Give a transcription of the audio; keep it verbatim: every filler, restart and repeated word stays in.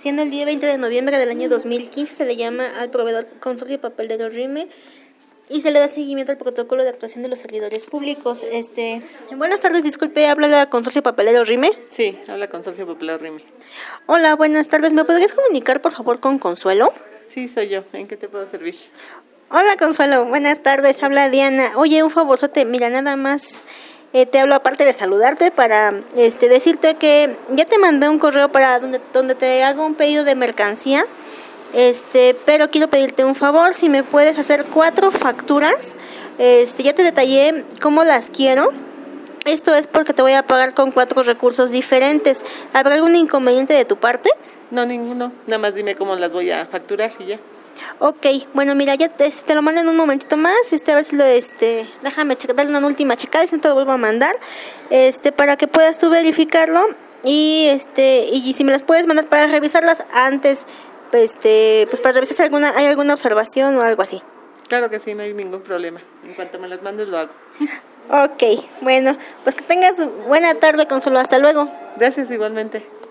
Siendo el día veinte de noviembre del año dos mil quince, se le llama al proveedor Consorcio Papelero RIME y se le da seguimiento al protocolo de actuación de los servidores públicos. Este, buenas tardes, disculpe, ¿habla la Consorcio Papelero RIME? Sí, habla Consorcio Papelero RIME. Hola, buenas tardes, ¿me podrías comunicar por favor con Consuelo? Sí, soy yo, ¿en qué te puedo servir? Hola Consuelo, buenas tardes, habla Diana. Oye, un favorzote, mira, nada más eh, te hablo aparte de saludarte para este decirte que ya te mandé un correo para donde, donde te hago un pedido de mercancía, este, pero quiero pedirte un favor, si me puedes hacer cuatro facturas, este, ya te detallé cómo las quiero. Esto es porque te voy a pagar con cuatro recursos diferentes. ¿Habrá algún inconveniente de tu parte? No, ninguno, nada más dime cómo las voy a facturar y ya. Ok, bueno, mira, ya te, te lo mando en un momentito más, este, a ver si lo, este, déjame checar, darle una última checada y si no te lo vuelvo a mandar, este, para que puedas tú verificarlo y, este, y si me las puedes mandar para revisarlas antes, pues, este, pues para revisar si alguna, hay alguna observación o algo así. Claro que sí, no hay ningún problema, en cuanto me las mandes lo hago. Ok, bueno, pues que tengas buena tarde, Consuelo, hasta luego. Gracias igualmente.